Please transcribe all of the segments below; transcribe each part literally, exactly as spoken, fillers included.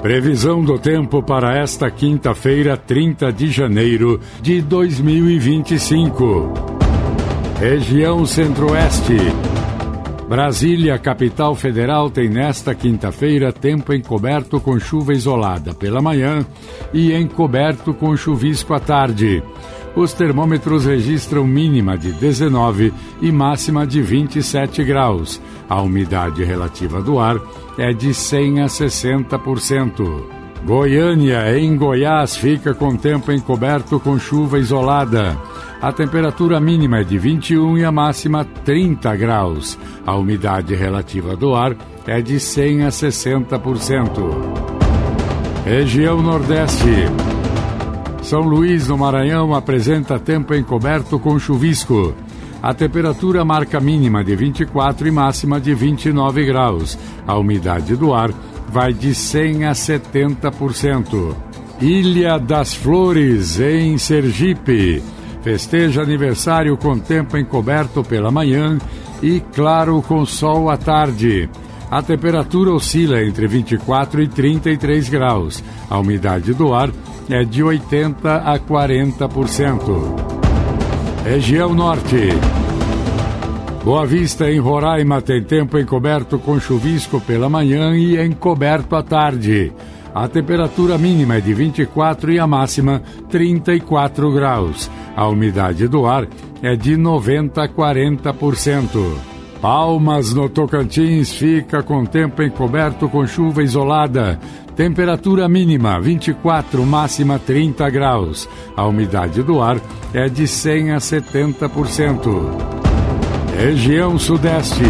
Previsão do tempo para esta quinta-feira, trinta de janeiro de dois mil e vinte e cinco. Região Centro-Oeste. Brasília, capital federal, tem nesta quinta-feira tempo encoberto com chuva isolada pela manhã e encoberto com chuvisco à tarde. Os termômetros registram mínima de dezenove e máxima de vinte e sete graus. A umidade relativa do ar é de cem a sessenta por cento. Goiânia, em Goiás, fica com tempo encoberto com chuva isolada. A temperatura mínima é de vinte e um e a máxima trinta graus. A umidade relativa do ar é de cem a sessenta por cento. Região Nordeste. São Luís, no Maranhão, apresenta tempo encoberto com chuvisco. A temperatura marca mínima de vinte e quatro e máxima de vinte e nove graus. A umidade do ar vai de cem a setenta por cento. Ilha das Flores, em Sergipe. Festeja aniversário com tempo encoberto pela manhã e claro com sol à tarde. A temperatura oscila entre vinte e quatro e trinta e três graus. A umidade do ar é de oitenta a quarenta por cento. Região Norte. Boa Vista, em Roraima, tem tempo encoberto com chuvisco pela manhã e encoberto à tarde. A temperatura mínima é de vinte e quatro e a máxima trinta e quatro graus. A umidade do ar é de noventa a quarenta por cento. Palmas, no Tocantins, fica com tempo encoberto com chuva isolada. Temperatura mínima vinte e quatro, máxima trinta graus. A umidade do ar é de cem a setenta por cento. Região Sudeste.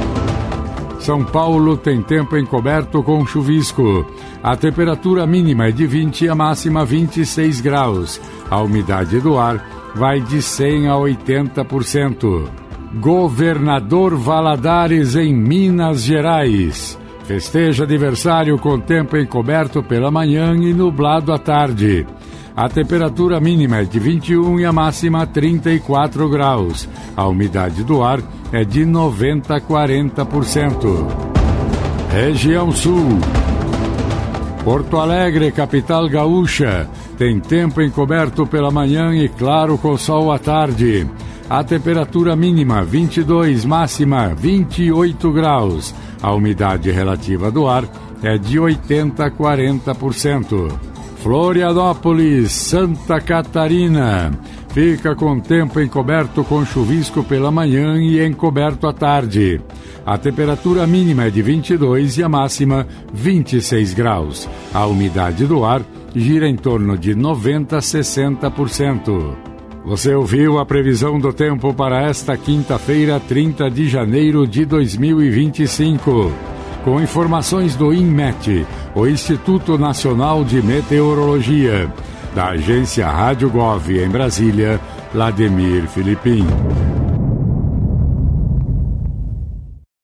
São Paulo tem tempo encoberto com chuvisco. A temperatura mínima é de vinte e a máxima vinte e seis graus. A umidade do ar vai de cem a oitenta por cento. Governador Valadares, em Minas Gerais. Festeja aniversário com tempo encoberto pela manhã e nublado à tarde. A temperatura mínima é de vinte e um e a máxima trinta e quatro graus. A umidade do ar é de noventa a quarenta por cento. Região Sul. Porto Alegre, capital gaúcha, tem tempo encoberto pela manhã e claro com sol à tarde. A temperatura mínima vinte e dois, máxima vinte e oito graus. A umidade relativa do ar é de oitenta a quarenta por cento. Florianópolis, Santa Catarina, fica com tempo encoberto com chuvisco pela manhã e encoberto à tarde. A temperatura mínima é de vinte e dois e a máxima vinte e seis graus. A umidade do ar gira em torno de noventa a sessenta por cento. Você ouviu a previsão do tempo para esta quinta-feira, trinta de janeiro de dois mil e vinte e cinco. Com informações do INMET, o Instituto Nacional de Meteorologia, da agência Rádio Gov em Brasília, Vladimir Filipim.